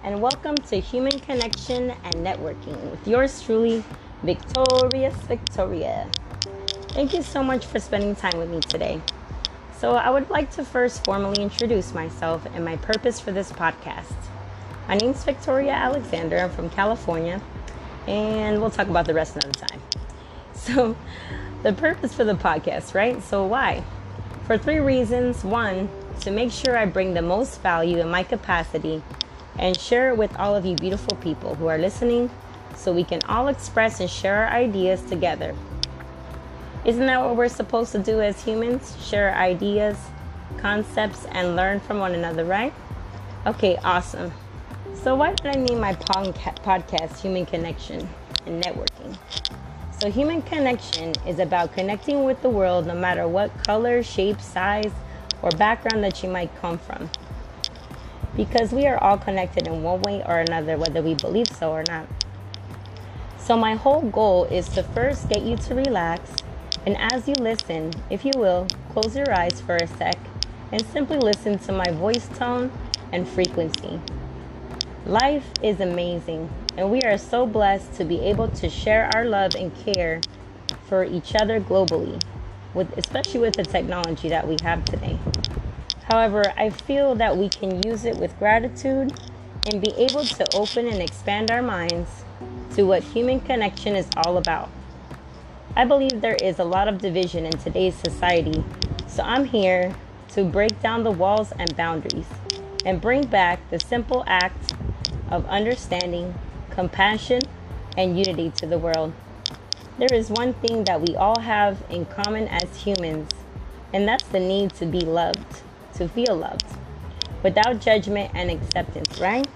and welcome to Human Connection and Networking with yours truly, Victorious Victoria. Thank you so much for spending time with me today. So I would like to first formally introduce myself and my purpose for this podcast. My name is Victoria Alexander. I'm from California, and we'll talk about the rest another time. So the purpose for the podcast, right? So why? For 3 reasons. 1, to make sure I bring the most value in my capacity and share it with all of you beautiful people who are listening so we can all express and share our ideas together. Isn't that what we're supposed to do as humans? Share ideas, concepts, and learn from one another, right? Okay, awesome. So why did I name my podcast Human Connection and Networking? So Human Connection is about connecting with the world no matter what color, shape, size, or background that you might come from. Because we are all connected in one way or another, whether we believe so or not. So my whole goal is to first get you to relax, and as you listen, if you will, close your eyes for a sec and simply listen to my voice tone and frequency. Life is amazing, and we are so blessed to be able to share our love and care for each other globally, especially with the technology that we have today. However, I feel that we can use it with gratitude and be able to open and expand our minds to what human connection is all about. I believe there is a lot of division in today's society, so I'm here to break down the walls and boundaries and bring back the simple act of understanding, compassion, and unity to the world. There is one thing that we all have in common as humans, and that's the need to be loved, to feel loved, without judgment and acceptance, right?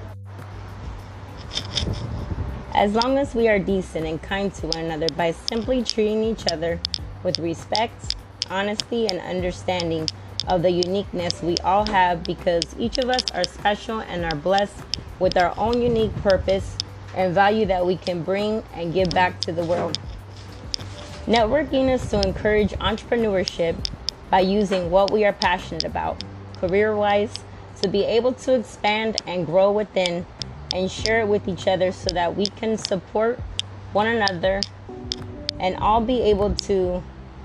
As long as we are decent and kind to one another by simply treating each other with respect, honesty, and understanding of the uniqueness we all have, because each of us are special and are blessed with our own unique purpose and value that we can bring and give back to the world. Networking is to encourage entrepreneurship by using what we are passionate about, career-wise, to be able to expand and grow within and share it with each other so that we can support one another and all be able to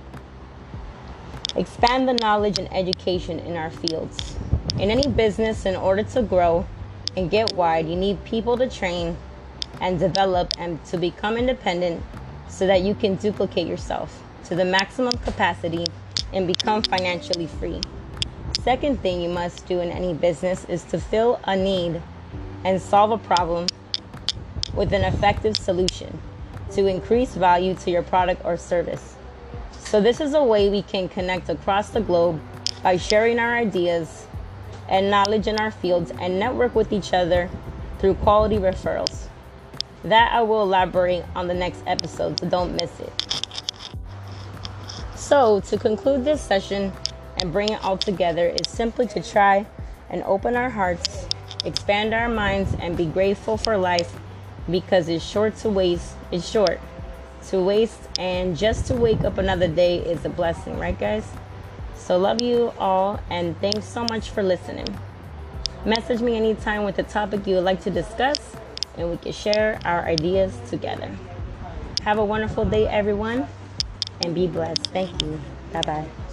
expand the knowledge and education in our fields. In any business, in order to grow and get wide, you need people to train and develop and to become independent so that you can duplicate yourself to the maximum capacity and become financially free. Second thing you must do in any business is to fill a need and solve a problem with an effective solution to increase value to your product or service. So this is a way we can connect across the globe by sharing our ideas and knowledge in our fields and network with each other through quality referrals. That I will elaborate on the next episode, so don't miss it. So to conclude this session and bring it all together is simply to try and open our hearts, expand our minds, and be grateful for life, because it's short to waste, and just to wake up another day is a blessing, right guys? So love you all, and thanks so much for listening. Message me anytime with a topic you would like to discuss, and we can share our ideas together. Have a wonderful day, everyone, and be blessed. Thank you. Bye-bye.